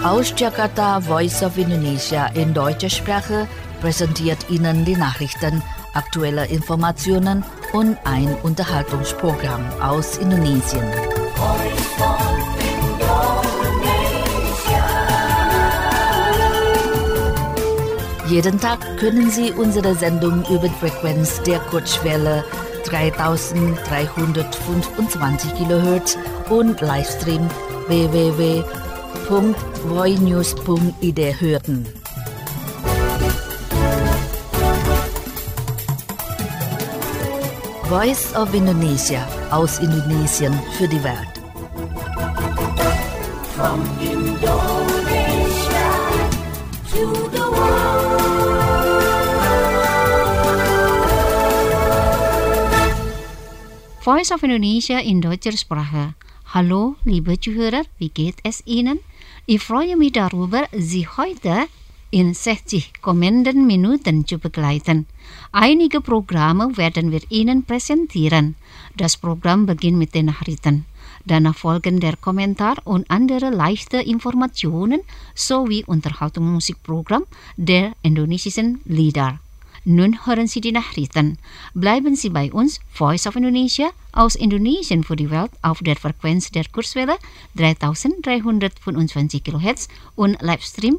Aus Jakarta, Voice of Indonesia in deutscher Sprache präsentiert Ihnen die Nachrichten, aktuelle Informationen und ein Unterhaltungsprogramm aus Indonesien. Jeden Tag können Sie unsere Sendung über die Frequenz der Kurzwelle 3325 kHz und Livestream www.voinews.id hören. Voice of Indonesia aus Indonesien für die Welt. From Indonesia to the world. Voice of Indonesia in deutscher Sprache. Hallo, liebe Zuhörer, wie geht es Ihnen? Ich freue mich darüber, Sie heute in 60 kommenden Minuten zu begleiten. Einige Programme werden wir Ihnen präsentieren. Das Programm beginnt mit den Nachrichten. Danach folgen der Kommentar und andere leichte Informationen sowie Unterhaltungsmusikprogramm der indonesischen Lieder. Nun hören Sie die Nachrichten. Bleiben Sie bei uns, Voice of Indonesia aus Indonesien für die Welt auf der Frequenz der Kurzwelle 3325 kHz und Livestream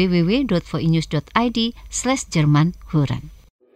www.voinews.id/Jerman hören.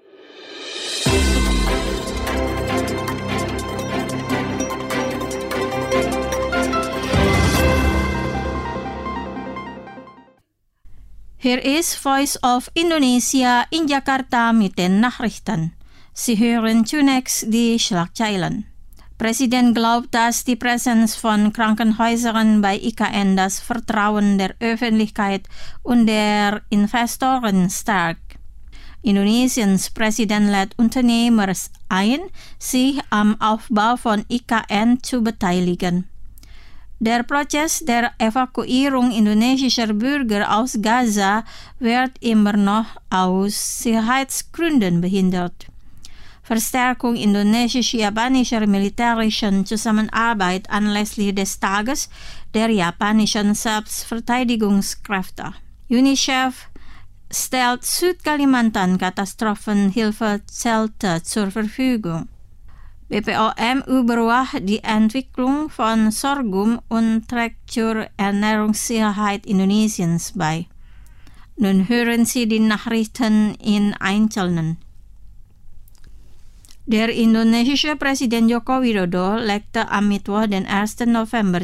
Hier ist Voice of Indonesia in Jakarta mit den Nachrichten. Sie hören zunächst die Schlagzeilen. Präsident glaubt, dass die Präsenz von Krankenhäusern bei IKN das Vertrauen der Öffentlichkeit und der Investoren stärkt. Indonesiens Präsident lädt Unternehmer ein, sich am Aufbau von IKN zu beteiligen. Der Prozess der Evakuierung indonesischer Bürger aus Gaza wird immer noch aus Sicherheitsgründen behindert. Verstärkung indonesisch-japanischer militärischen Zusammenarbeit anlässlich des Tages der japanischen Selbstverteidigungskräfte. UNICEF stellt Südkalimantan Katastrophenhilfezelte zur Verfügung. BPOM überwacht die Entwicklung von Sorghum und trägt zur Ernährungssicherheit Indonesiens bei. Nun hören Sie die Nachrichten in Einzelnen. Der indonesische Präsident Joko Widodo legte am Mittwoch, den 1. November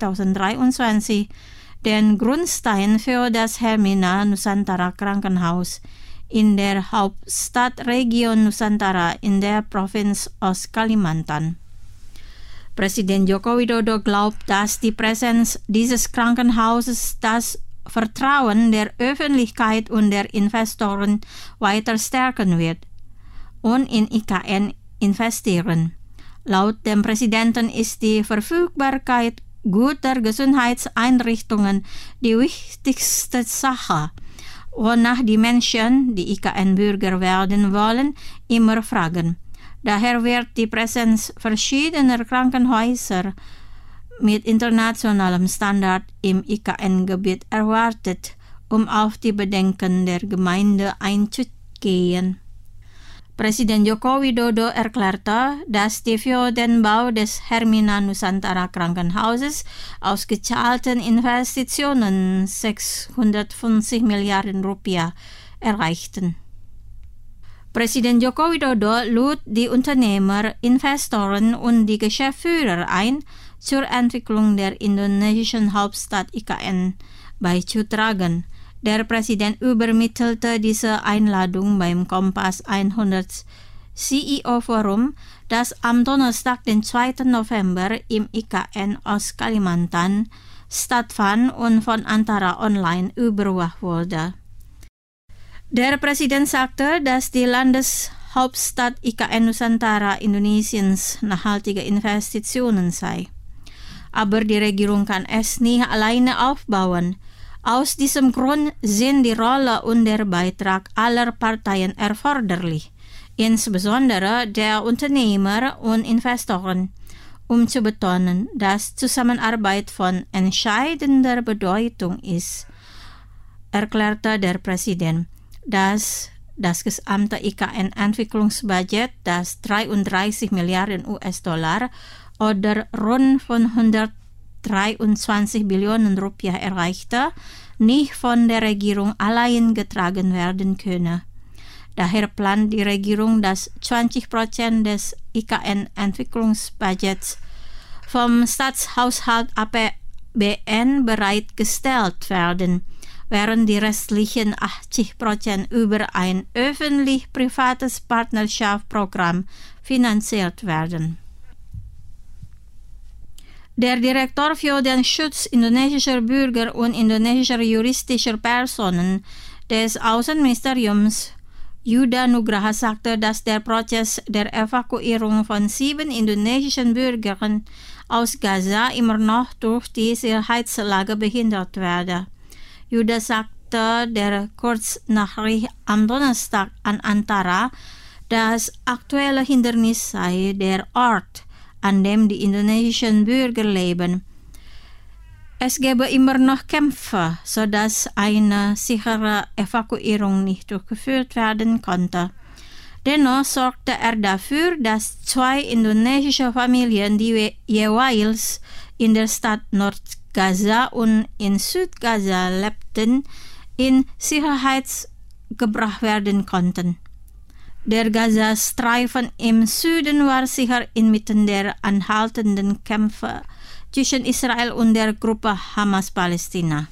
2023, den Grundstein für das Hermina Nusantara Krankenhaus in der Hauptstadtregion Nusantara in der Provinz Ostkalimantan. Präsident Joko Widodo glaubt, dass die Präsenz dieses Krankenhauses das Vertrauen der Öffentlichkeit und der Investoren weiter stärken wird und in IKN investieren. Laut dem Präsidenten ist die Verfügbarkeit guter Gesundheitseinrichtungen die wichtigste Sache, wonach die Menschen, die IKN-Bürger werden wollen, immer fragen. Daher wird die Präsenz verschiedener Krankenhäuser mit internationalem Standard im IKN-Gebiet erwartet, um auf die Bedenken der Gemeinde einzugehen. Präsident Joko Widodo erklärte, dass die für den Bau des Hermina Nusantara Krankenhauses ausgezahlten Investitionen 650 Milliarden Rupiah erreichten. Präsident Joko Widodo lud die Unternehmer, Investoren und die Geschäftsführer ein, zur Entwicklung der indonesischen Hauptstadt IKN beizutragen. Der Präsident übermittelte diese Einladung beim Kompass 100 CEO-Forum, das am Donnerstag, den 2. November im IKN Ostkalimantan stattfand und von Antara Online überwacht wurde. Der Präsident sagte, dass die Landeshauptstadt IKN Nusantara Indonesiens nachhaltige Investitionen sei. Aber die Regierung kann es nicht alleine aufbauen. Aus diesem Grund sind die Rolle und der Beitrag aller Parteien erforderlich, insbesondere der Unternehmer und Investoren, zu betonen, dass Zusammenarbeit von entscheidender Bedeutung ist, erklärte der Präsident, dass das gesamte IKN-Entwicklungsbudget, das 33 Milliarden US-Dollar oder rund von 123 Billionen Rupiah erreichte, nicht von der Regierung allein getragen werden könne. Daher plant die Regierung, dass 20% des IKN-Entwicklungsbudgets vom Staatshaushalt APBN bereitgestellt werden, während die restlichen 80% über ein öffentlich-privates Partnerschaftsprogramm finanziert werden. Der Direktor für den Schutz indonesischer Bürger und indonesischer juristischer Personen des Außenministeriums Yuda Nugraha sagte, dass der Prozess der Evakuierung von 7 indonesischen Bürgern aus Gaza immer noch durch die Sicherheitslage behindert werde. Yuda sagte der Kurznachricht am Donnerstag an Antara, das aktuelle Hindernis sei der Ort, an dem die indonesischen Bürger leben. Es gäbe immer noch Kämpfe, sodass eine sichere Evakuierung nicht durchgeführt werden konnte. Dennoch sorgte er dafür, dass 2 indonesische Familien, die jeweils in der Stadt Nordgaza und in Südgaza lebten, in Sicherheit gebracht werden konnten. Der Gazastreifen im Süden war sicher inmitten der anhaltenden Kämpfe zwischen Israel und der Gruppe Hamas-Palästina.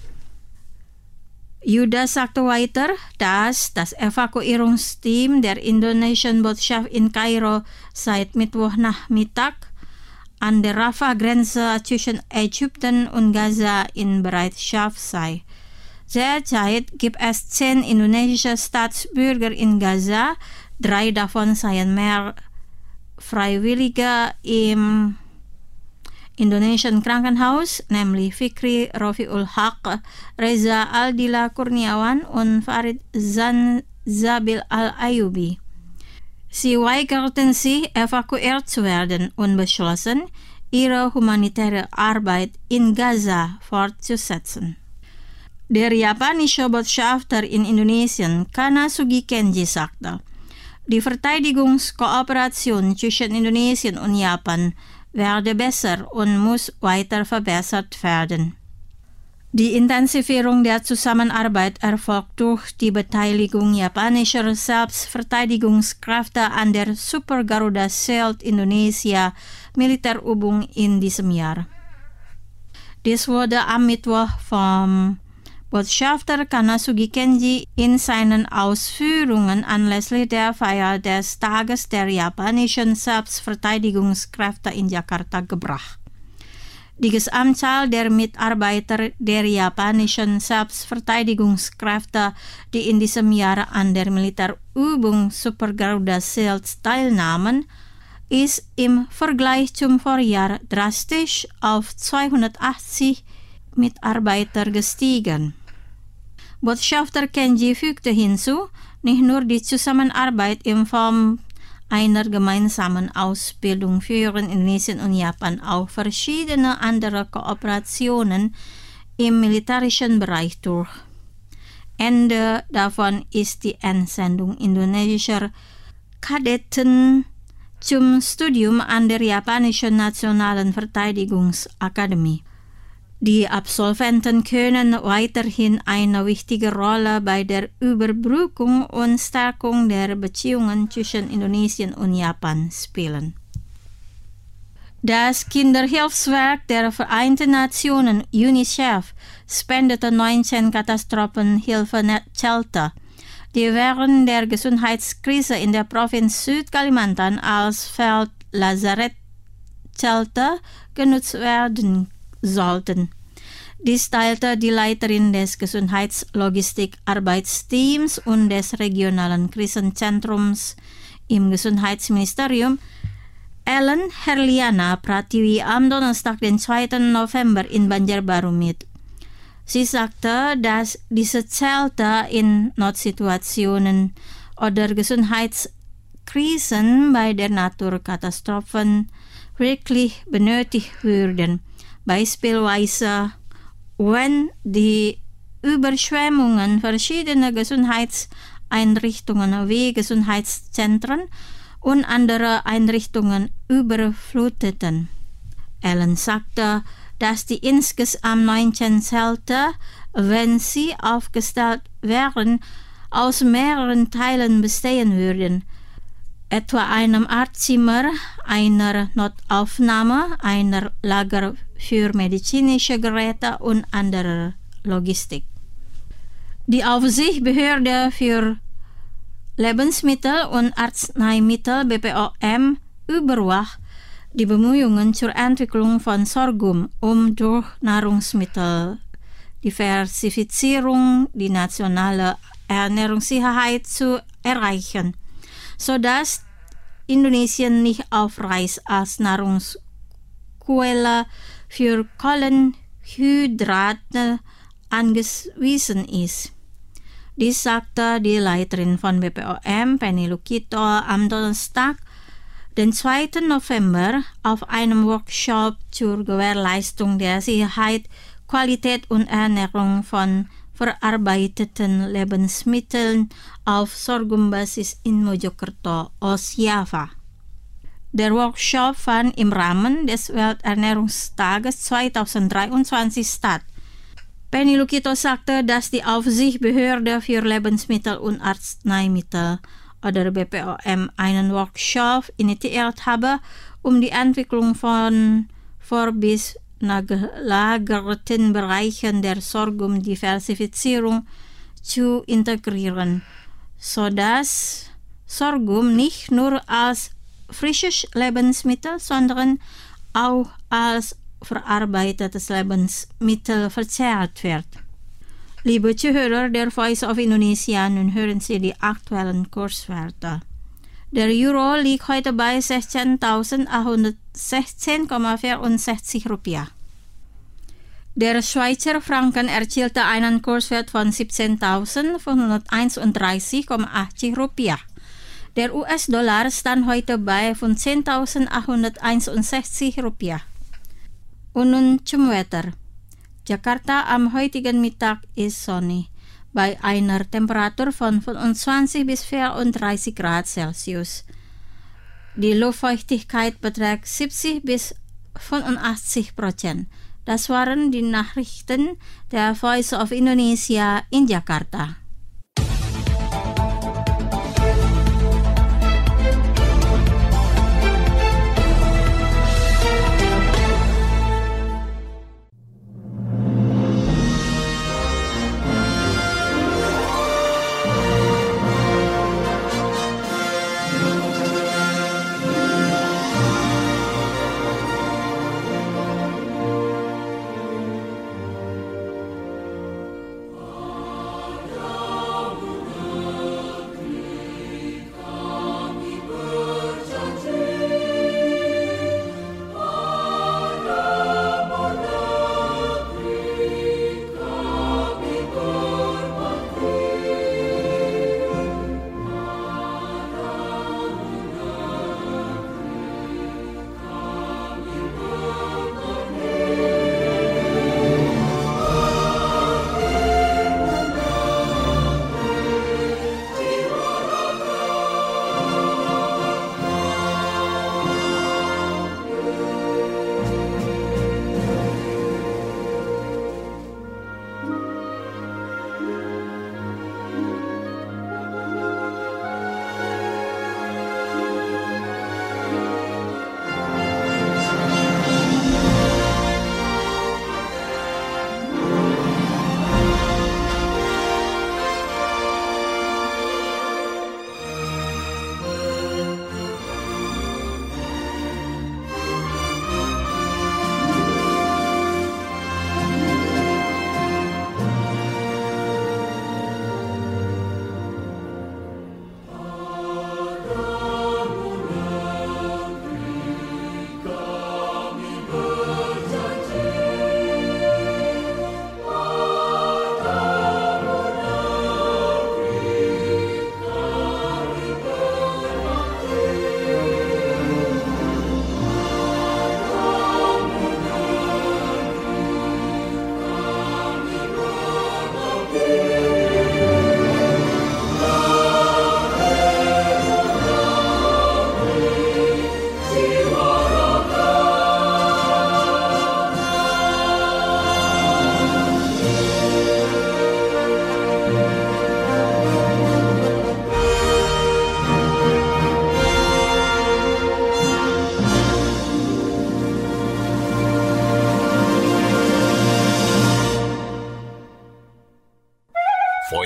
Yuda sagte weiter, dass das Evakuierungsteam der indonesischen Botschaft in Kairo seit Mittwochnachmittag an der Rafah-Grenze zwischen Ägypten und Gaza in Bereitschaft sei. Derzeit gibt es 10 indonesische Staatsbürger in Gaza, 3 davon seien mehr Freiwillige im indonesischen Krankenhaus, nämlich Fikri Rafiul Haq, Reza Aldila Kurniawan und Farid Zanzabil Al-Ayubi. Sie weigerten sich, evakuiert zu werden und beschlossen, ihre humanitäre Arbeit in Gaza fortzusetzen. Der japanische Botschafter in Indonesien, Kanasugi Kenji, sagte, die Verteidigungskooperation zwischen Indonesien und Japan werde besser und muss weiter verbessert werden. Die Intensivierung der Zusammenarbeit erfolgt durch die Beteiligung japanischer Selbstverteidigungskräfte an der Super Garuda Shield Indonesia Militärübung in diesem Jahr. Dies wurde am Mittwoch vom Botschafter Kanasugi Kenji in seinen Ausführungen anlässlich der Feier des Tages der japanischen Selbstverteidigungskräfte in Jakarta gebracht. Die Gesamtzahl der Mitarbeiter der japanischen Selbstverteidigungskräfte, die in diesem Jahr an der Militärübung Super Garuda Shield teilnahmen, ist im Vergleich zum Vorjahr drastisch auf 280 Mitarbeiter gestiegen. Botschafter Kenji fügte hinzu, nicht nur die Zusammenarbeit in Form einer gemeinsamen Ausbildung führen Indonesien und Japan auch verschiedene andere Kooperationen im militärischen Bereich durch. Ende davon ist die Entsendung indonesischer Kadetten zum Studium an der japanischen Nationalen Verteidigungsakademie. Die Absolventen können weiterhin eine wichtige Rolle bei der Überbrückung und Stärkung der Beziehungen zwischen Indonesien und Japan spielen. Das Kinderhilfswerk der Vereinten Nationen UNICEF spendete 19 Katastrophenhilfezelte, die während der Gesundheitskrise in der Provinz Südkalimantan als Feldlazarettzelte genutzt werden sollten. Dies teilte die Leiterin des Gesundheitslogistik-Arbeitsteams und des regionalen Krisenzentrums im Gesundheitsministerium Ellen Herliana Pratiwi am Donnerstag, den 2. November in Banjarbaru mit. Sie sagte, dass diese Zelte in Notsituationen oder Gesundheitskrisen bei der Naturkatastrophen wirklich benötigt würden. Beispielsweise, wenn die Überschwemmungen verschiedener Gesundheitseinrichtungen wie Gesundheitszentren und andere Einrichtungen überfluteten. Allen sagte, dass die insgesamt 19 Zelte, wenn sie aufgestellt wären, aus mehreren Teilen bestehen würden, etwa einem Arztzimmer, einer Notaufnahme, einer Lager für medizinische Geräte und anderer Logistik. Die Aufsichtsbehörde für Lebensmittel und Arzneimittel BPOM überwacht die Bemühungen zur Entwicklung von Sorghum, um durch Nahrungsmitteldiversifizierung die nationale Ernährungssicherheit zu erreichen, sodass Indonesien nicht auf Reis als Nahrungsquelle für Kohlenhydrate angewiesen ist. Dies sagte die Leiterin von BPOM, Penny Lukito, am Donnerstag, den 2. November, auf einem Workshop zur Gewährleistung der Sicherheit, Qualität und Ernährung von verarbeiteten Lebensmitteln auf Sorghumbasis in Mojokerto, Osjava. Der Workshop fand im Rahmen des Welternährungstages 2023 statt. Penny Lukito sagte, dass die Aufsichtsbehörde für Lebensmittel und Arzneimittel oder BPOM einen Workshop initiiert habe, um die Entwicklung von bis gelagerten Bereichen der Sorghumdiversifizierung zu integrieren, sodass Sorghum nicht nur als frisches Lebensmittel, sondern auch als verarbeitetes Lebensmittel verzehrt wird. Liebe Zuhörer der Voice of Indonesia, nun hören Sie die aktuellen Kurswerte. Der Euro liegt heute bei 16.816,64 Rupiah. Der Schweizer Franken erzielte einen Kurswert von 17.531,80 Rupiah. Der US-Dollar stand heute bei 15.861 Rupiah. Und nun zum Wetter. Jakarta am heutigen Mittag ist sonnig, bei einer Temperatur von 25 bis 34 Grad Celsius. Die Luftfeuchtigkeit beträgt 70 bis 85%. Das waren die Nachrichten der Voice of Indonesia in Jakarta.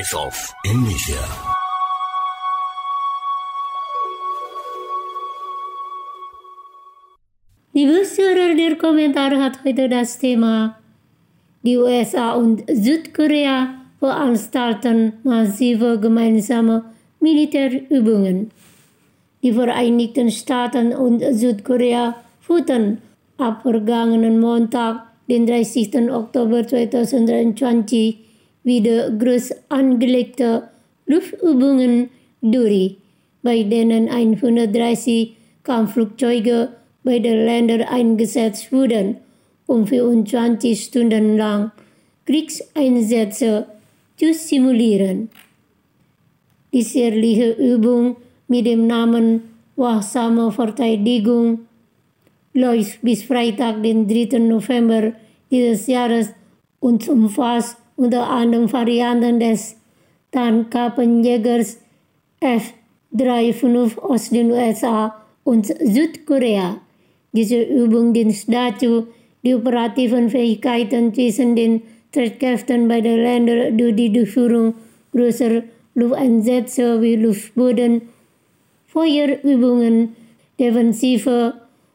Voice of Indonesia. Liebe Zuhörer, der Kommentar hat heute das Thema: Die USA und Südkorea veranstalten massive gemeinsame Militärübungen. Die Vereinigten Staaten und Südkorea führten ab vergangenen Montag, den 30. Oktober 2020, wieder groß angelegte Luftübungen durch, bei denen 130 Kampfflugzeuge beide Länder eingesetzt wurden, um 24 Stunden lang Kriegseinsätze zu simulieren. Die jährliche Übung mit dem Namen Wachsame Verteidigung läuft bis Freitag, den 3. November dieses Jahres und umfasst unter anderem Varianten des Tarnkappenjägers F-35 aus den USA und Südkorea. Diese Übung dient dazu, die operativen Fähigkeiten zwischen den Streitkräften beider Länder durch die Durchführung größerer Lufteinsätze wie Luftbodenfeuerübungen, defensive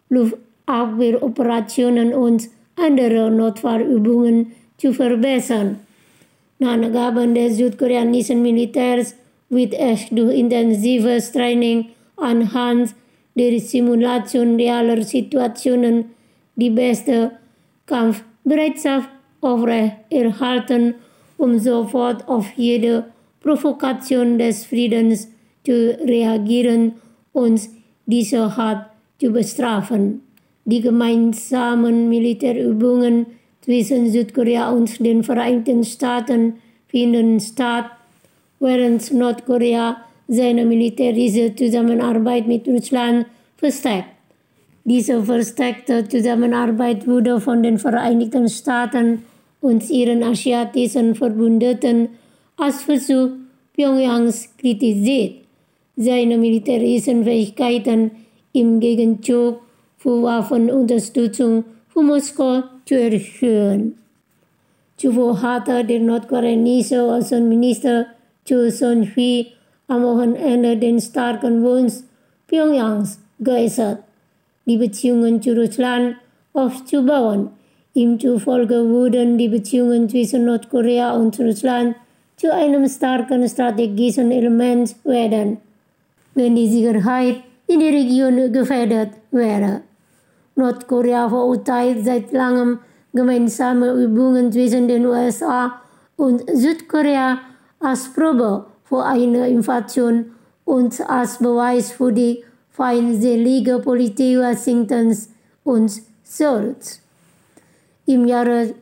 Luftabwehroperationen und andere Notfallübungen zu verbessern. Nach Angaben des südkoreanischen Militärs wird es durch intensives Training anhand der Simulation realer Situationen die beste Kampfbereitschaft aufrechterhalten, um sofort auf jede Provokation des Friedens zu reagieren und diese hart zu bestrafen. Die gemeinsamen Militärübungen zwischen Südkorea und den Vereinigten Staaten finden statt, während Nordkorea seine militärische Zusammenarbeit mit Russland verstärkt. Diese verstärkte Zusammenarbeit wurde von den Vereinigten Staaten und ihren asiatischen Verbündeten als Versuch Pyongyangs kritisiert, seine militärischen Fähigkeiten im Gegenzug für Waffenunterstützung für Moskau zu erhöhen. Zuvor hatte der nordkoreanische Außenminister Cho Son-hui am Wochenende den starken Wunsch Pyongyangs geäußert, die Beziehungen zu Russland aufzubauen. Ihm zufolge würden die Beziehungen zwischen Nordkorea und Russland zu einem starken strategischen Element werden, wenn die Sicherheit in der Region gefährdet wäre. Nordkorea verurteilt seit langem gemeinsame Übungen zwischen den USA und Südkorea als Probe für eine Invasion und als Beweis für die feindselige Politik Washingtons und Seouls. Im Jahre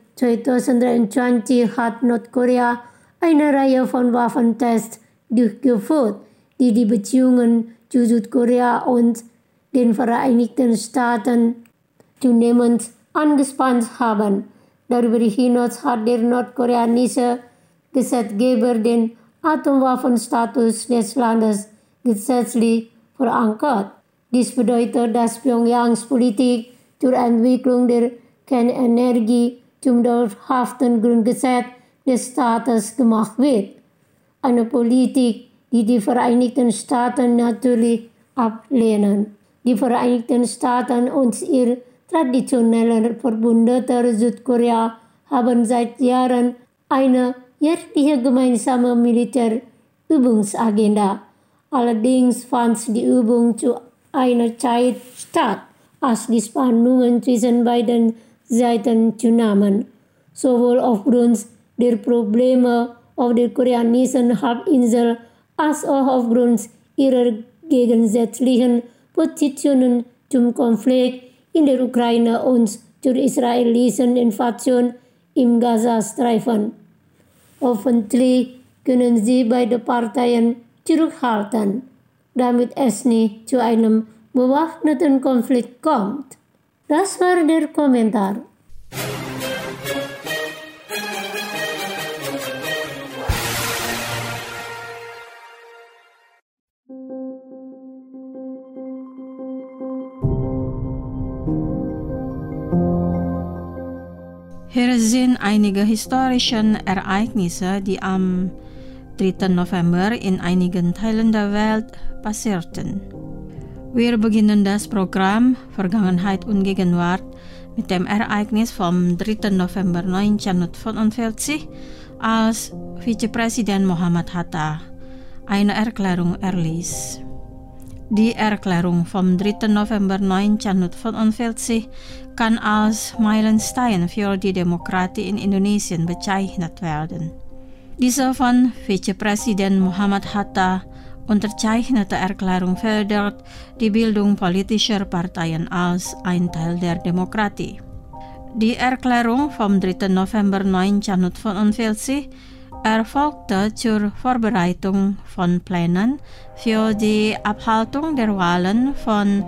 2020 hat Nordkorea eine Reihe von Waffentests durchgeführt, die die Beziehungen zu Südkorea und den Vereinigten Staaten zunehmend angespannt haben. Darüber hinaus hat der nordkoreanische Gesetzgeber den Atomwaffenstatus des Landes gesetzlich verankert. Dies bedeutet, dass Pyongyangs Politik zur Entwicklung der Kernenergie zum dauerhaften Grundgesetz des Staates gemacht wird. Eine Politik, die die Vereinigten Staaten natürlich ablehnen. Die Vereinigten Staaten und ihr traditioneller Verbündeter Südkorea haben seit Jahren eine jährliche gemeinsame Militärübungsagenda. Allerdings fand die Übung zu einer Zeit statt, als die Spannungen zwischen beiden Seiten zunahmen, sowohl aufgrund der Probleme auf der koreanischen Halbinsel als auch aufgrund ihrer gegensätzlichen Positionen zum Konflikt in der Ukraine und zur israelischen Invasion im Gazastreifen. Hoffentlich können sie beide Parteien zurückhalten, damit es nicht zu einem bewaffneten Konflikt kommt. Das war der Kommentar. Hier sind einige historische Ereignisse, die am 3. November in einigen Teilen der Welt passierten. Wir beginnen das Programm Vergangenheit und Gegenwart mit dem Ereignis vom 3. November 1945, als Vizepräsident Mohammed Hatta eine Erklärung erließ. Die Erklärung vom 3. November 1945 kann als Meilenstein für die Demokratie in Indonesien bezeichnet werden. Diese von Vizepräsident Mohammed Hatta unterzeichnete Erklärung fördert die Bildung politischer Parteien als ein Teil der Demokratie. Die Erklärung vom 3. November 1945 erfolgte zur Vorbereitung von Plänen für die Abhaltung der Wahlen von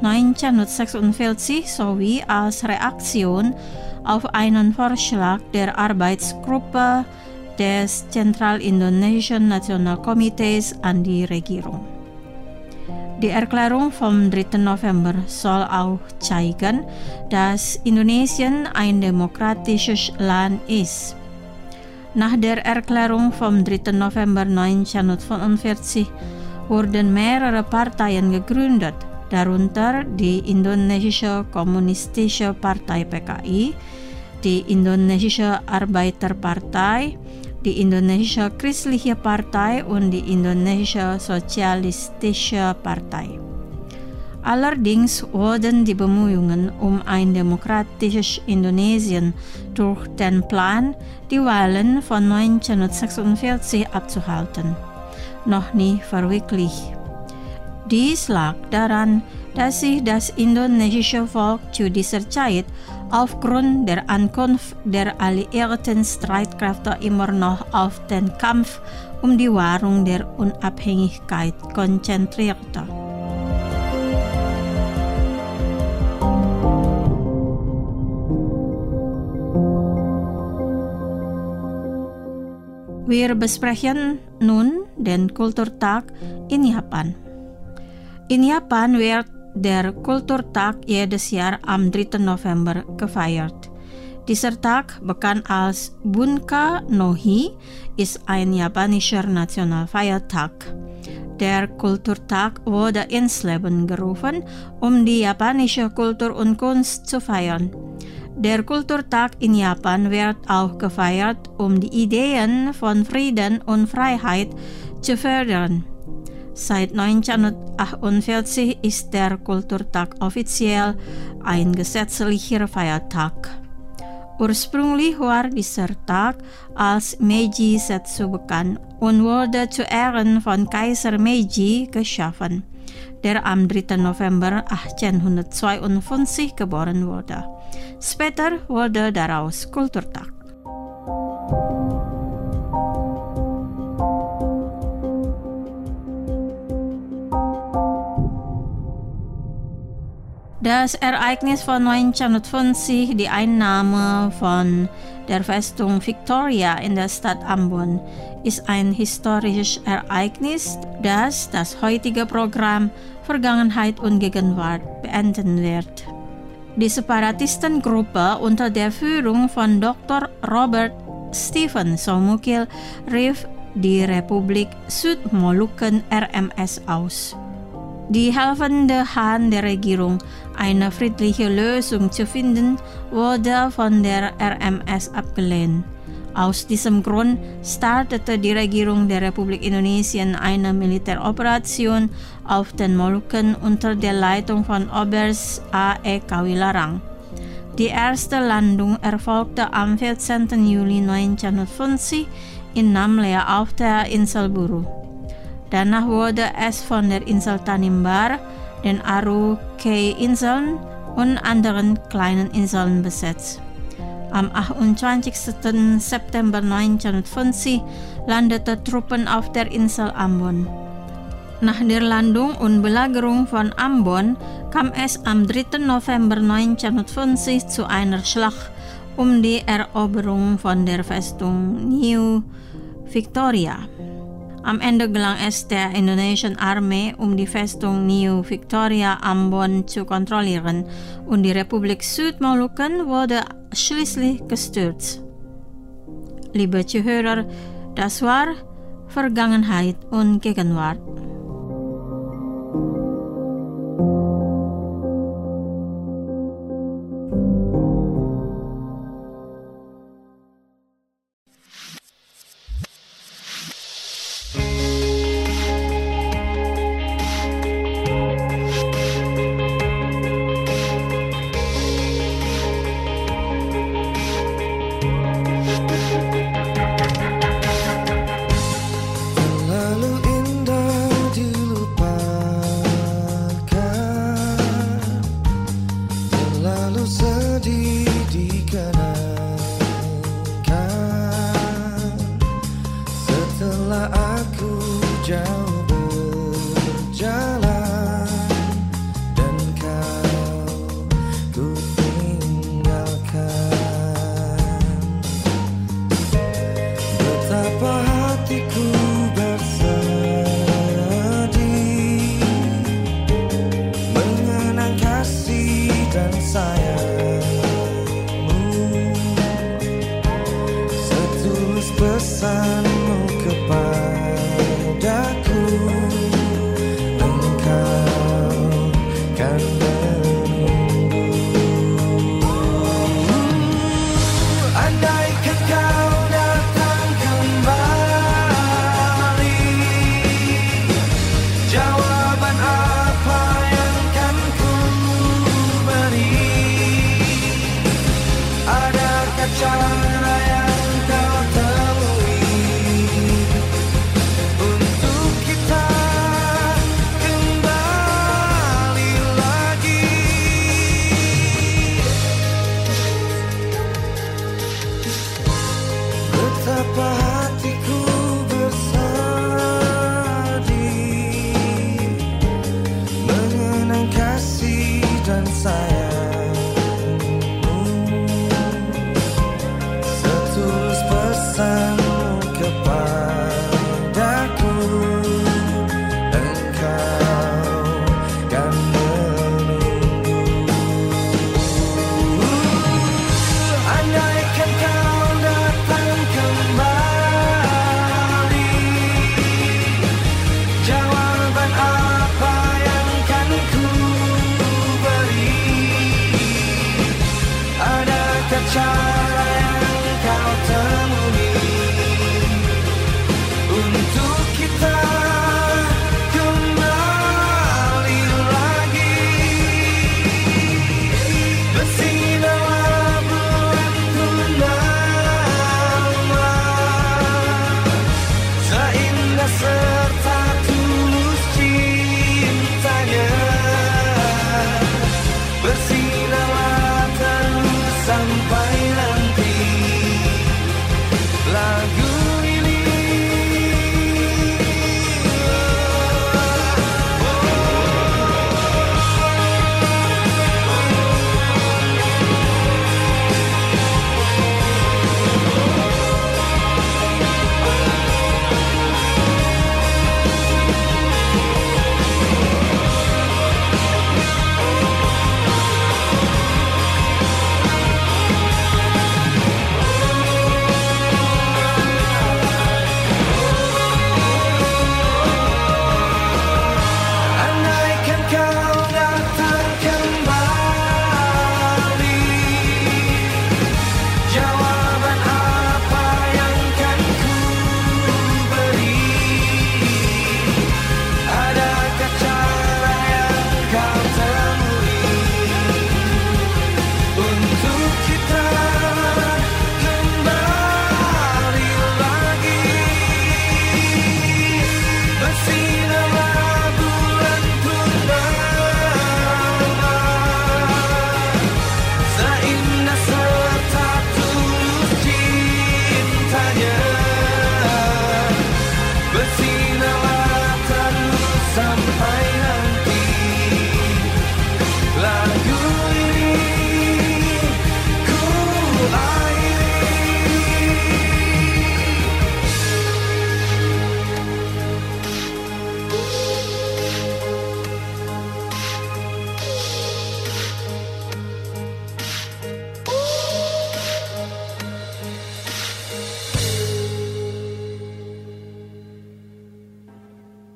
1946 sowie als Reaktion auf einen Vorschlag der Arbeitsgruppe des Zentralindonesischen Nationalkomitees an die Regierung. Die Erklärung vom 3. November soll auch zeigen, dass Indonesien ein demokratisches Land ist. Nach der Erklärung vom 3. November 1945 wurden mehrere Parteien gegründet, darunter die Indonesische Kommunistische Partei PKI, die Indonesische Arbeiterpartei, die Indonesische Christliche Partei und die Indonesische Sozialistische Partei. Allerdings wurden die Bemühungen um ein demokratisches Indonesien durch den Plan, die Wahlen von 1946 abzuhalten, noch nie verwirklicht. Dies lag daran, dass sich das indonesische Volk zu dieser Zeit aufgrund der Ankunft der alliierten Streitkräfte immer noch auf den Kampf um die Wahrung der Unabhängigkeit konzentrierte. Wir besprechen nun den Kulturtag in Japan. In Japan wird der Kulturtag jedes Jahr am 3. November gefeiert. Dieser Tag, bekannt als Bunka no Hi, ist ein japanischer Nationalfeiertag. Der Kulturtag wurde ins Leben gerufen, um die japanische Kultur und Kunst zu feiern. Der Kulturtag in Japan wird auch gefeiert, um die Ideen von Frieden und Freiheit zu fördern. Seit 1948 ist der Kulturtag offiziell ein gesetzlicher Feiertag. Ursprünglich war dieser Tag als Meiji Setsu bekannt und wurde zu Ehren von Kaiser Meiji geschaffen, der am 3. November 1852 geboren wurde. Später wurde daraus Kulturtag. Das Ereignis von 1950, die Einnahme von der Festung Victoria in der Stadt Ambon, ist ein historisches Ereignis, das das heutige Programm Vergangenheit und Gegenwart beenden wird. Die Separatistengruppe unter der Führung von Dr. Robert Stephen Soemukil rief die Republik Südmolukken RMS aus. Die helfende Hand der Regierung, eine friedliche Lösung zu finden, wurde von der RMS abgelehnt. Aus diesem Grund startete die Regierung der Republik Indonesien eine Militäroperation auf den Molukken unter der Leitung von Oberst A.E. Kawilarang. Die erste Landung erfolgte am 14. Juli 1950 in Namlea auf der Insel Buru. Danach wurde es von der Insel Tanimbar, den Aru-Kei-Inseln und anderen kleinen Inseln besetzt. Am 28. September 1950 landeten Truppen auf der Insel Ambon. Nach der Landung und Belagerung von Ambon kam es am 3. November 1950 zu einer Schlacht um die Eroberung von der Festung New Victoria. Am Ende gelang es der indonesischen Armee, um die Festung New Victoria Ambon zu kontrollieren, und die Republik Südmolukken wurde schließlich gestürzt. Liebe Zuhörer, das war Vergangenheit und Gegenwart.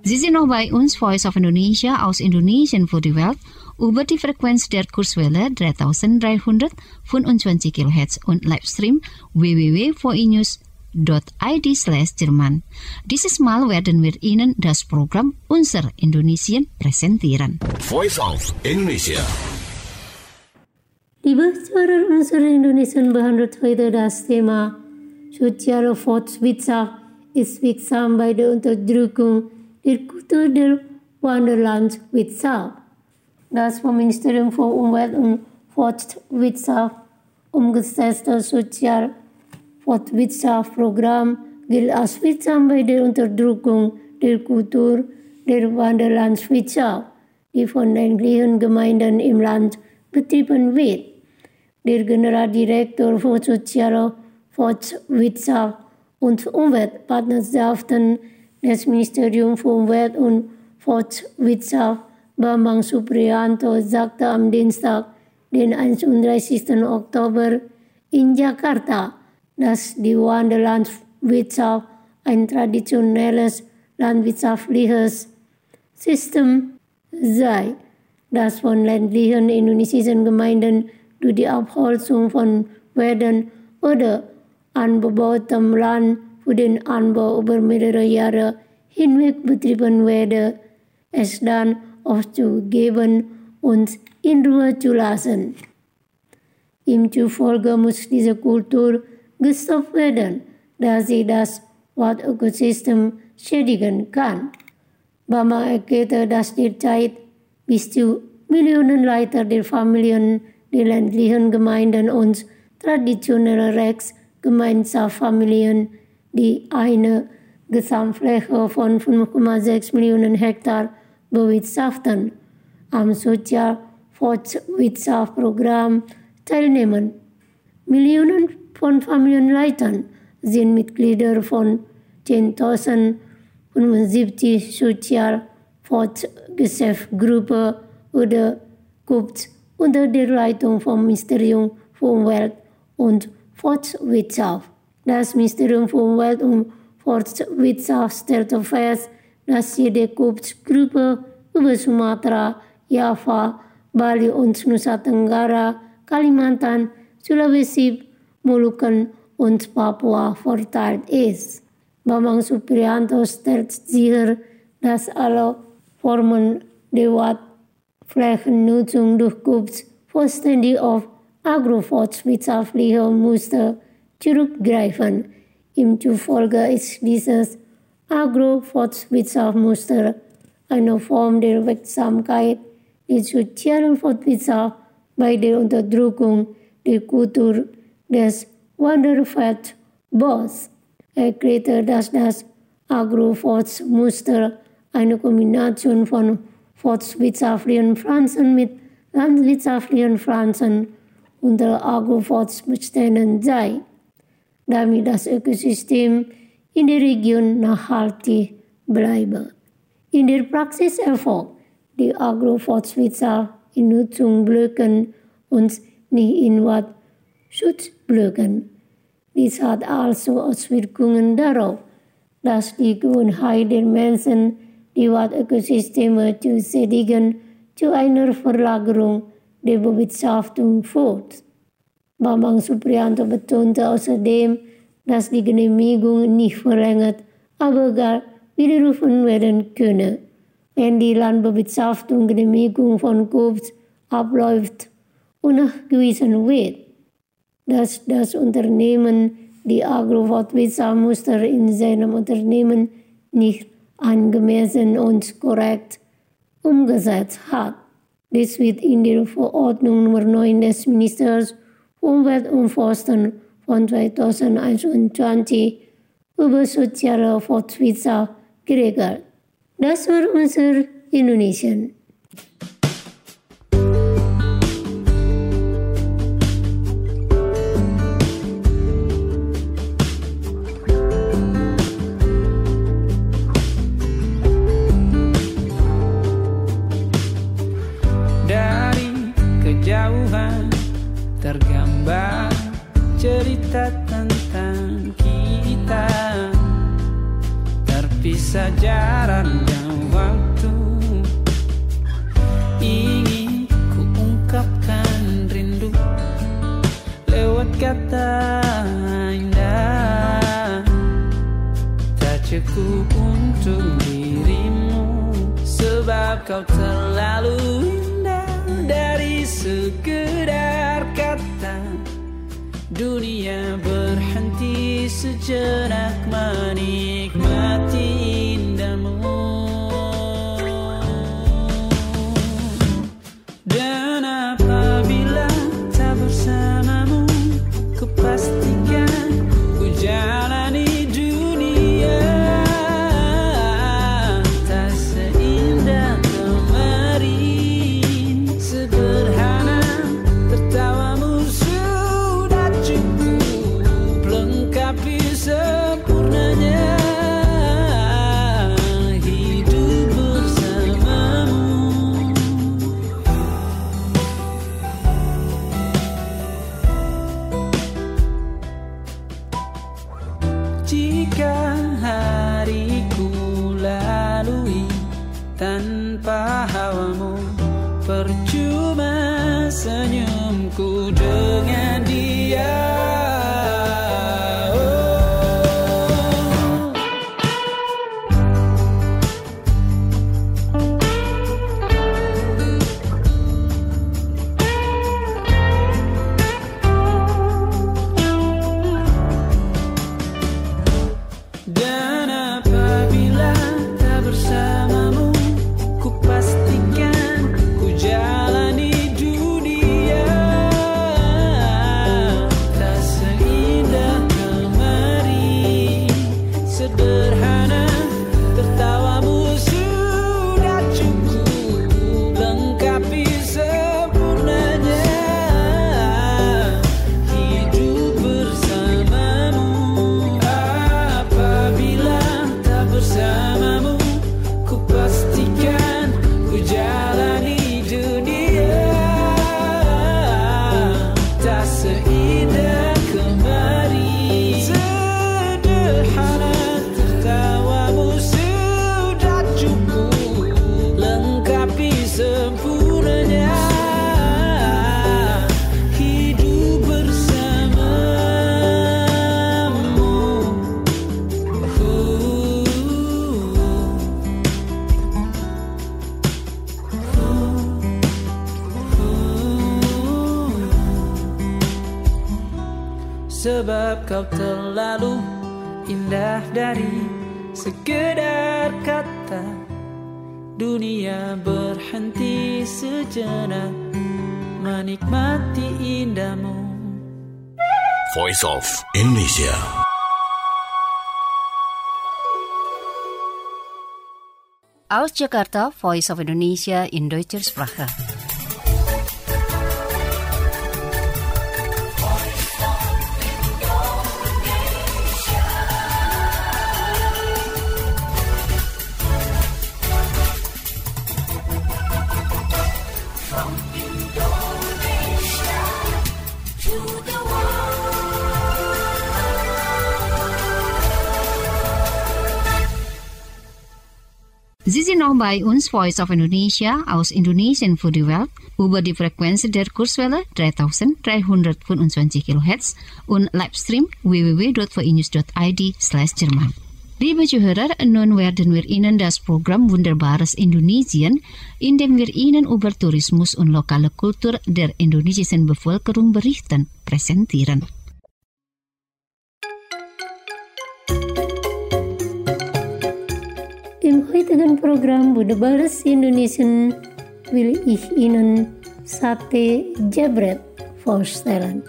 Sie sind noch bei uns, Voice of Indonesia aus Indonesien für die Welt, über die Frequenz der Kurzwelle 3325 kHz und Livestream www.voinews.id/Jerman. Dieses Mal werden wir Ihnen das Programm Unser Indonesien präsentieren. Voice of Indonesia. Liebe Zuhörer, unser Indonesien behandelt heute das Thema soziale Fortwirtschaft ist wirksam bei der Unterdrückung der Kultur der Wanderlandswirtschaft. Das vom Ministerium für Umwelt und Forstwirtschaft umgesetzte Sozialfortwirtschaftsprogramm gilt als wirksam bei der Unterdrückung der Kultur der Wanderlandswirtschaft, die von ländlichen Gemeinden im Land betrieben wird. Der Generaldirektor für soziale Fortwirtschaft und Umweltpartnerschaften des Ministeriums für Umwelt und Forstwirtschaft, Bambang Supriyanto, sagte am Dienstag, den 31. Oktober in Jakarta, dass die Wanderlandswirtschaft ein traditionelles landwirtschaftliches System sei, das von ländlichen indonesischen Gemeinden durch die Abholzung von Weiden oder anbebautem Land für den Anbau über mehrere Jahre hinweg betrieben werde, es dann aufzugeben und in Ruhe zu lassen. Ihm zufolge muss diese Kultur gestoppt werden, da sie das Waldökosystem schädigen kann. Bambang erklärte, dass derzeit bis zu Millionen Leiter der Familien der ländlichen Gemeinden und traditionelle Rechtsgemeinschaftsfamilien, die eine Gesamtfläche von 5,6 Millionen Hektar bewirtschaften, am Sozialfortwirtschaftsprogramm teilnehmen. Millionen von Familienleitern sind Mitglieder von 10.075 Sozialfortgeschäftsgruppen oder KUPs unter der Leitung vom Ministerium für Umwelt und Forstwirtschaft. Das Ministerium für Umwelt und Forstwirtschaft stellte fest, dass jede KUPs-Gruppe über Sumatra, Java, Bali und Nusa Tenggara, Kalimantan, Sulawesi, Molukken und Papua verteilt ist. Bambang Supriyanto stellt sicher, dass alle Formen der Waldflächennutzung durch KUPs vollständig auf agroforstwirtschaftliche Muster zurückgreifen. Ihm zufolge ist dieses Agroforstwirtschaftsmuster eine Form der Wirksamkeit der sozialen Fortwirtschaft bei der Unterdrückung der Kultur des Wanderfeldbaus. Er erklärte, dass das Agroforstmuster eine Kombination von forstwirtschaftlichen Pflanzen mit landwirtschaftlichen Pflanzen unter Agroforstbeständen sei, damit das Ökosystem in der Region nachhaltig bleibe. In der Praxis erfolgt die Agroforstwirtschaft in Nutzungsblöcken und nicht in Waldschutzblöcken. Dies hat also Auswirkungen darauf, dass die Gewohnheit der Menschen, die Waldökosysteme zu schädigen, zu einer Verlagerung der Bewirtschaftung führt. Bambang Supriyanto betonte außerdem, dass die Genehmigung nicht verlängert, aber gar widerrufen werden könne, wenn die Landbewirtschaftung Genehmigung von KUPs abläuft und nachgewiesen wird, dass das Unternehmen die Agroforstwirtschaftsmuster in seinem Unternehmen nicht angemessen und korrekt umgesetzt hat. Dies wird in der Verordnung Nummer 9 des Ministers für Umwelt und Forsten von 2021 über soziale Fortwirtschaft geregelt. Das war unser Indonesien. Tergambar cerita tentang kita, terpisah jarak dan waktu. Ingin ku ungkapkan rindu lewat kata indah, tak cukup untuk dirimu, sebab kau terlalu indah. Dari sekedar kata, dunia berhenti sejenak menikmati indahmu. Dan apabila tak bersamamu, ku pastikan ku jalani dunia tak seindah kemarin. Sederhana, tertawamu sudah cukup lengkapi sempurnanya hidup bersamamu. Jika hariku lalui tanpa hawamu, percuma senyumku dengan dia. Dan apabila tak bersamamu, ku pastikan ku jalani dunia tak seindah kemarin. Sederhana, tertawamu sudah cukup lengkapi sempurnanya hidup bersamamu. Apabila tak bersamamu, ku pastikan ku jalani dunia tak seindah kemarin. Sederhana, tertawamu sudah cukup lengkapi sempurnanya hidup bersamamu. Sebab kau terlalu indah dari sekedar kata, dunia berhenti sejenak menikmati indahmu. Voice of Indonesia. Aus Jakarta, Voice of Indonesia in Deutscher Sprache. Sie sind noch bei uns, Voice of Indonesia, aus Indonesien für die Welt, über die Frequenz der Kurzwelle 3325 kHz und Livestream www.vnews.id/Jerman. Liebe Zuhörer, nun werden wir Ihnen das Programm Wunderbares Indonesien, in dem wir Ihnen über Tourismus und lokale Kultur der indonesischen Bevölkerung berichten, präsentieren. Im heutigen Programm Wunderbares Indonesien will ich Ihnen Sate Jebret vorstellen.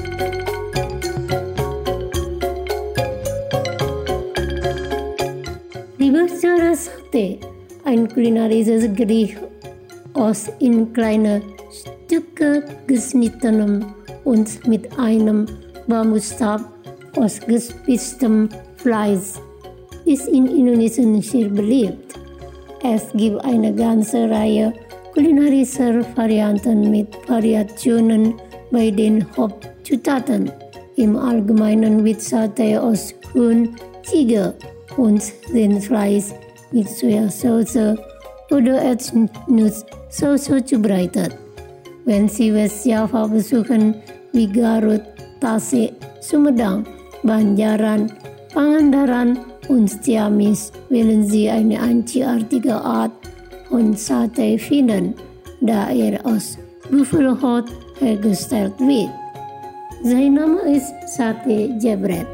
Liberzara Sate, ein kulinarisches Gericht aus in kleine Stücke geschnittenem und mit einem Bambusstab aus gespitztem Fleisch ist in Indonesien sehr beliebt. Es gibt eine ganze Reihe kulinarischer Varianten mit Variationen bei den Hauptzutaten. Im Allgemeinen wird Sate aus Huhn, Ziege und den Fleisch mit Sojasauce oder Erdnusssoße zubereitet. Wenn Sie West Java besuchen, wie Garut, Tasik, Sumedang, Banjaran, Pangandaran und Ciamis, wählen Sie eine einzigartige Art von Sate finden, da aus Buffalo-Haut hergestellt wird. Sein Name ist Sate Jebret.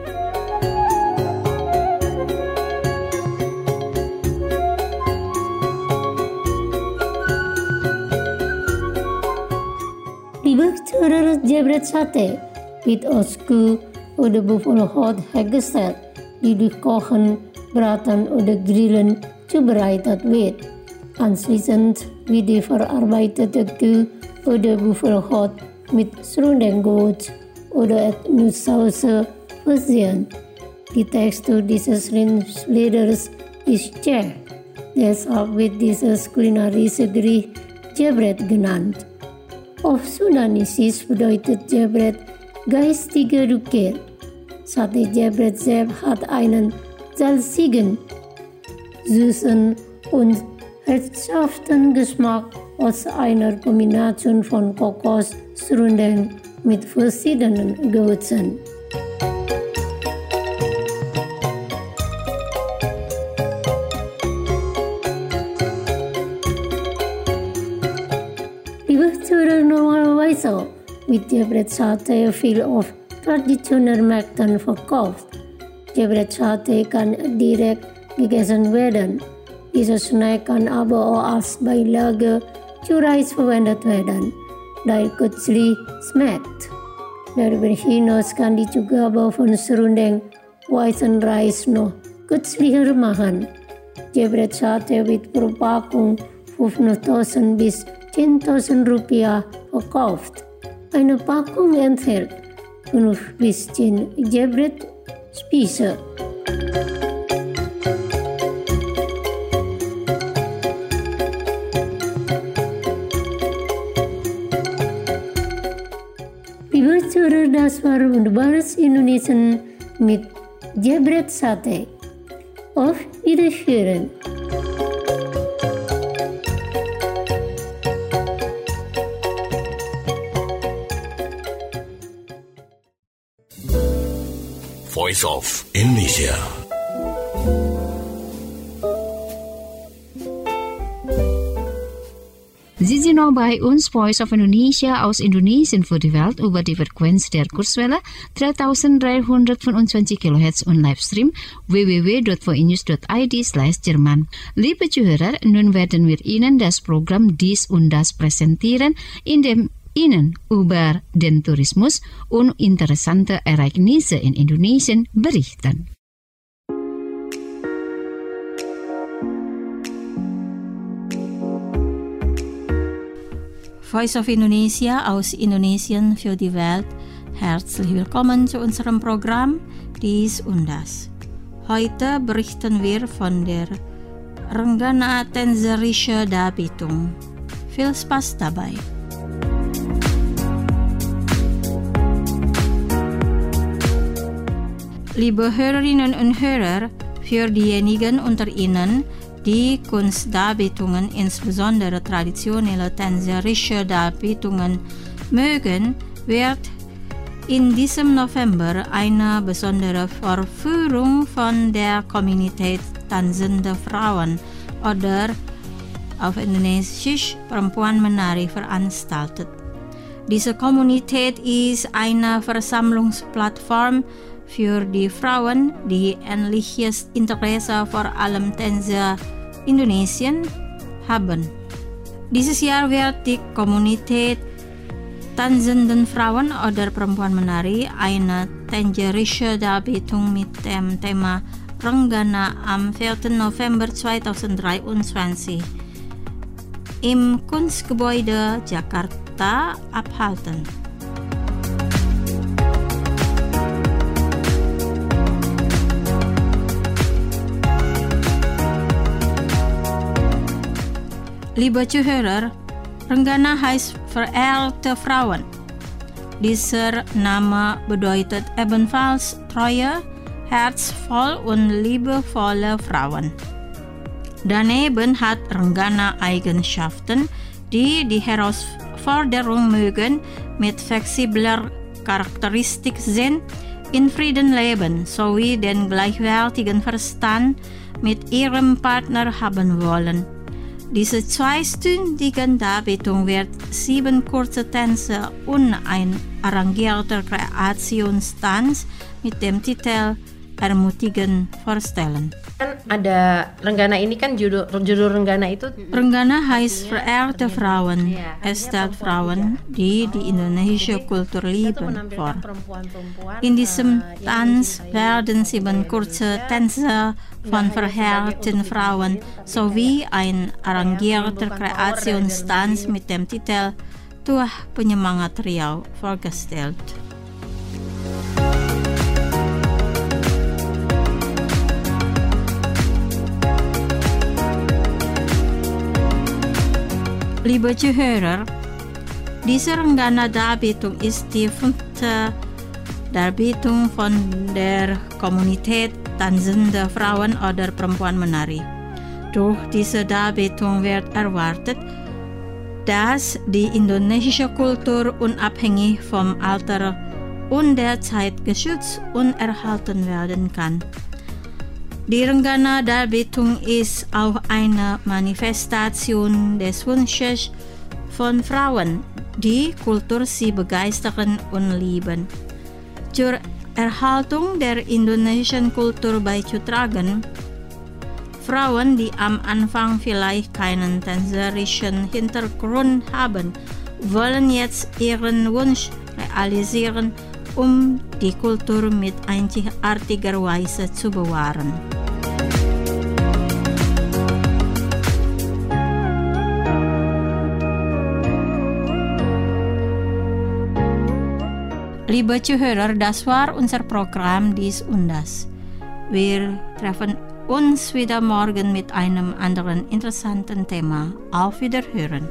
Liebe Zuhörer, Jebret Sate wird aus Kuh oder Buffalo-Haut hergestellt, die durch Kochen, Braten oder Grillen zubereitet wird. Anschließend wird die verarbeitete Kuh oder Buffalo-Haut mit Serundeng-Gewürz oder Erdnusssoße versehen. Die Textur dieses Rindfleders ist zäh. Deshalb wird dieses kulinarische Gericht Jebret genannt. Auf Sundanesisch bedeutet Jebret geistige Rückkehr. Sate Jebret selbst hat einen salzigen, süßen und herzhaften Geschmack aus einer Kombination von Kokos, Serundeng mit verschiedenen Gewürzen. Liebe Zuhörer, normalerweise wird Jebret Sate viel auf traditionellen Märkten verkauft. Jebret Sate kann direkt gegessen werden. Dieser Snack kann aber auch als Beilage zu Reis verwendet werden, da er köstlich schmeckt. Darüber hinaus kann die Zugabe von Serundeng weißen Reis noch köstlicher machen. Jebret Sate wird pro Packung 5.000 bis 10.000 Rupiah verkauft. Eine Packung enthält 5 bis 10 Jebret-Spieße. Liebe Zuhörer, das war wunderbares Indonesian mit Jebret Sate. Auf Wiederhören! Voice of Indonesia. Sie sind noch bei uns, Voice of Indonesia aus Indonesien für die Welt über die Frequenz der Kurzwelle 3325 kHz und Livestream www.voinews.id/Jerman. Liebe Zuhörer, nun werden wir Ihnen das Programm Dies und Das präsentieren, in dem Ihnen über den Tourismus und interessante Ereignisse in Indonesien berichten. Voice of Indonesia aus Indonesien für die Welt. Herzlich willkommen zu unserem Programm Dies und Das. Heute berichten wir von der Renggana Tänzerische Darbietung. Viel Spaß dabei! Liebe Hörerinnen und Hörer, für diejenigen unter Ihnen, die Kunstdarbietungen, insbesondere traditionelle tänzerische Darbietungen, mögen, wird in diesem November eine besondere Vorführung von der Komunität Tanzende Frauen oder auf Indonesisch Perempuan Menari veranstaltet. Diese Kommunität ist eine Versammlungsplattform für die Frauen, die ähnliches Interesse vor allem Tänzer Indonesien haben. Dieses Jahr wird die Kommunität Tanzenden Frauen oder Perempuan Menari eine tänzerische Darbietung mit dem Thema Renggana am 4. November 2023 im Kunstgebäude Jakarta abhalten. Liebe Zuhörer, Renggana heißt verehrte Frauen. Dieser Name bedeutet ebenfalls Treue, herzvoll und liebevolle Frauen. Daneben hat Renggana Eigenschaften, die Herausforderung mögen, mit flexibler Charakteristik sind, in Frieden leben sowie den gleichwertigen Verstand mit ihrem Partner haben wollen. Diese zweistündige Darbietung wird 7 kurze Tänze und ein arrangierter Kreationstanz mit dem Titel Ermutigen vorstellen. Kan ada Renggana ini kan judul Renggana itu Renggana heißt verehrte Frauen, es stellt Frauen, die die indonesische Kultur lieben, vor. In diesem Tanz werden 7 kurze Tänze von verehrten Frauen sowie ein arrangierter Kreationstanz mit dem Titel Tuah Penyemangat Riau vorgestellt. Liebe Zuhörer, diese Renggana-Darbietung ist die 5. Darbietung von der Kommunität tanzende Frauen oder Perempuan Menari. Durch diese Darbietung wird erwartet, dass die indonesische Kultur unabhängig vom Alter und der Zeit geschützt und erhalten werden kann. Die Renggana-Darbietung ist auch eine Manifestation des Wunsches von Frauen, die Kultur sie begeistern und lieben. Zur Erhaltung der indonesischen Kultur beizutragen, Frauen, die am Anfang vielleicht keinen tänzerischen Hintergrund haben, wollen jetzt ihren Wunsch realisieren, um die Kultur mit einzigartiger Weise zu bewahren. Liebe Zuhörer, das war unser Programm dies und das. Wir treffen uns wieder morgen mit einem anderen interessanten Thema. Auf Wiederhören.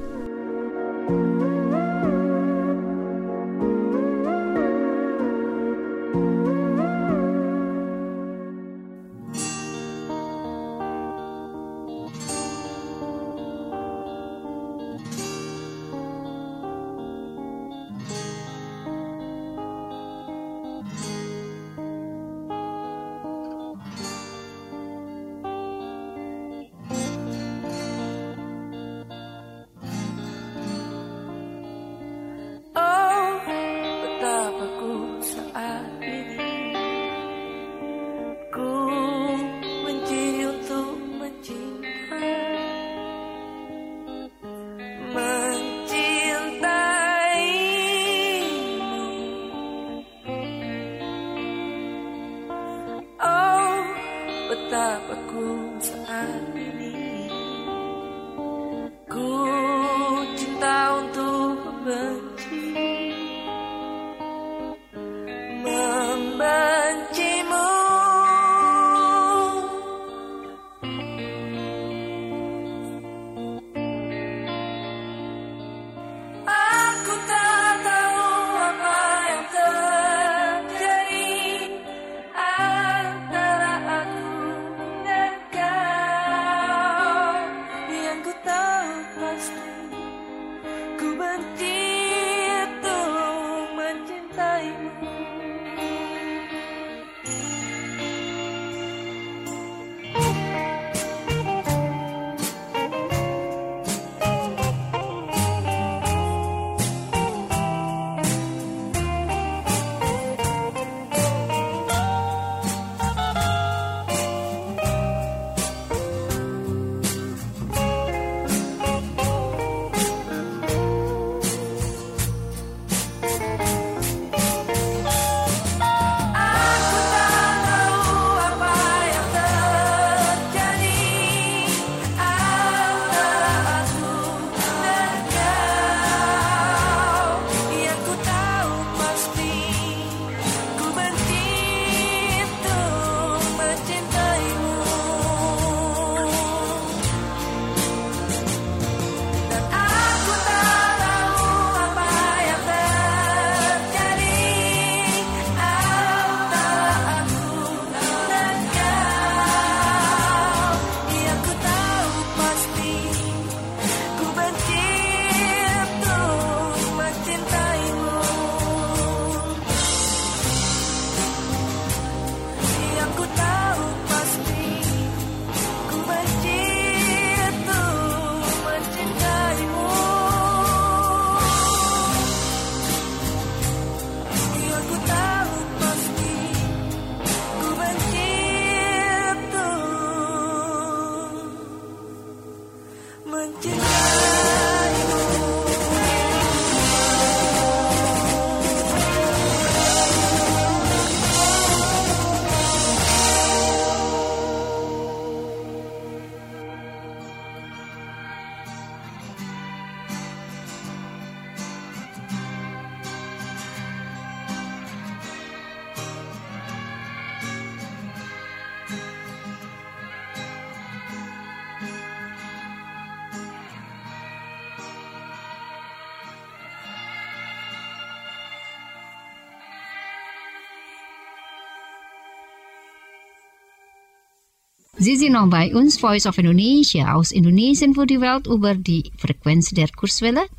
Sie sind noch bei uns, Voice of Indonesia, aus Indonesien für die Welt über die Frequenz der Kurzwelle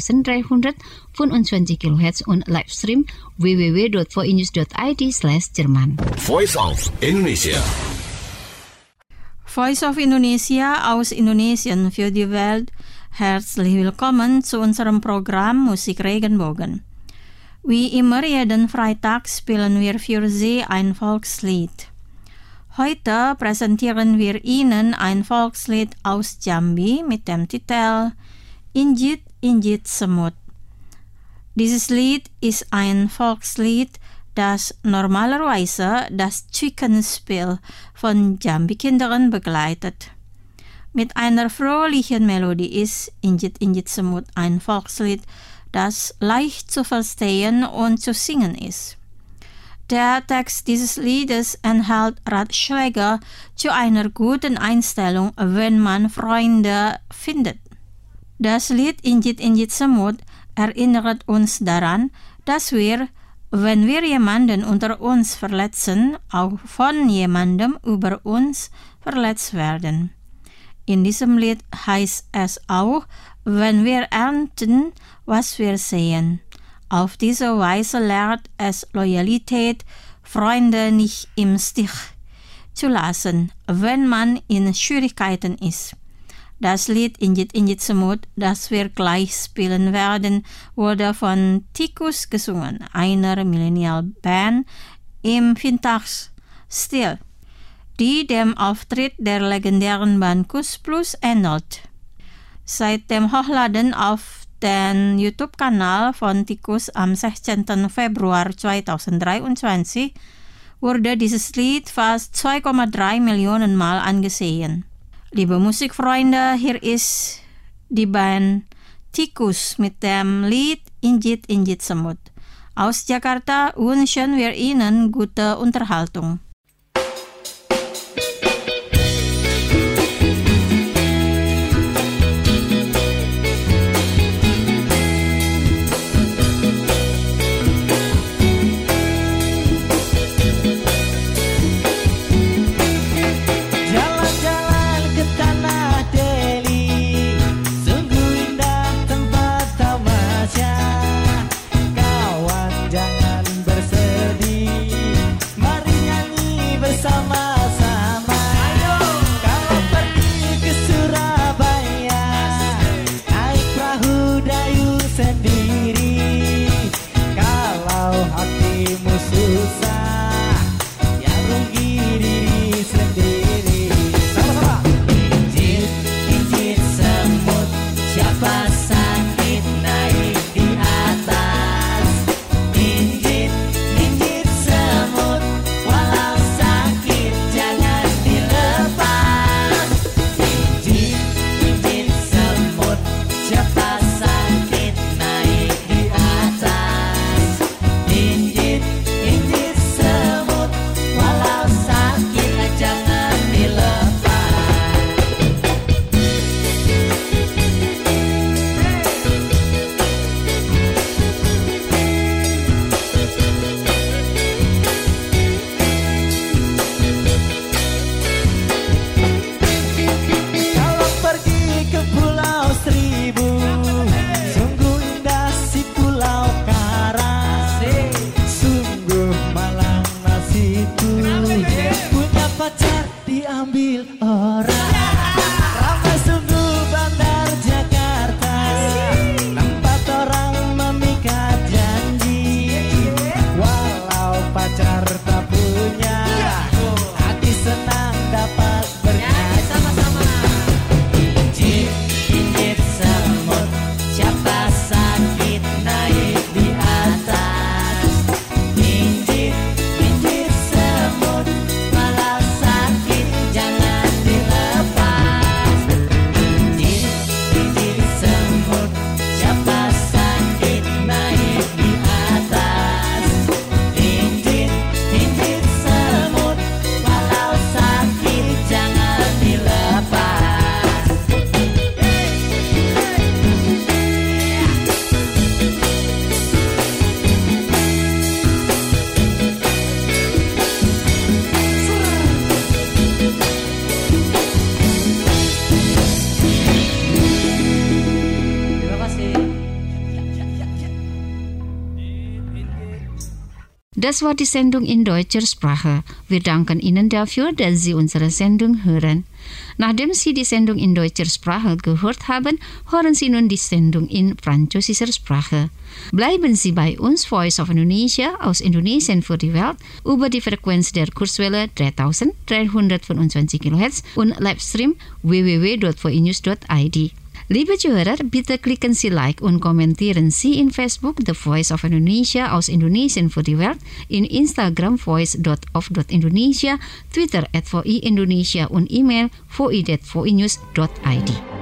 3325 kHz und Livestream www.voinews.id/Jerman. Voice of Indonesia. Voice of Indonesia aus Indonesien für die Welt. Herzlich willkommen zu unserem Programm Musik Regenbogen. Wie immer jeden Freitag spielen wir für Sie ein Volkslied. Heute präsentieren wir Ihnen ein Volkslied aus Jambi mit dem Titel Injit Injit Semut. Dieses Lied ist ein Volkslied, das normalerweise das Chicken-Spiel von Jambi-Kindern begleitet. Mit einer fröhlichen Melodie ist Injit Injit Semut ein Volkslied, das leicht zu verstehen und zu singen ist. Der Text dieses Liedes enthält Ratschläge zu einer guten Einstellung, wenn man Freunde findet. Das Lied Injit Injit Semut erinnert uns daran, dass wir, wenn wir jemanden unter uns verletzen, auch von jemandem über uns verletzt werden. In diesem Lied heißt es auch, wenn wir ernten, was wir sehen. Auf diese Weise lernt es Loyalität, Freunde nicht im Stich zu lassen, wenn man in Schwierigkeiten ist. Das Lied Injit Injit Semut, das wir gleich spielen werden, wurde von Tikus gesungen, einer Millennial-Band im Vintage-Stil, die dem Auftritt der legendären Band Kus Plus ähnelt. Seit dem Hochladen auf den YouTube-Kanal von Tikus am 16. Februar 2023 wurde dieses Lied fast 2,3 Millionen Mal angesehen. Liebe Musikfreunde, hier ist die Band Tikus mit dem Lied Injit Injit Semut. Aus Jakarta wünschen wir Ihnen gute Unterhaltung. Injit, injit semut, walau sakit jangan dilepas. Das war die Sendung in deutscher Sprache. Wir danken Ihnen dafür, dass Sie unsere Sendung hören. Nachdem Sie die Sendung in deutscher Sprache gehört haben, hören Sie nun die Sendung in französischer Sprache. Bleiben Sie bei uns, Voice of Indonesia aus Indonesien für die Welt, über die Frequenz der Kurzwelle 3325 kHz und Livestream www.voinews.id. Liebe Zuhörer, bitte klicken Sie Like und kommentieren Sie in Facebook The Voice of Indonesia aus Indonesien für die Welt, in Instagram voice.of.indonesia, Twitter @voi Indonesia und E-Mail voi@voinews.id.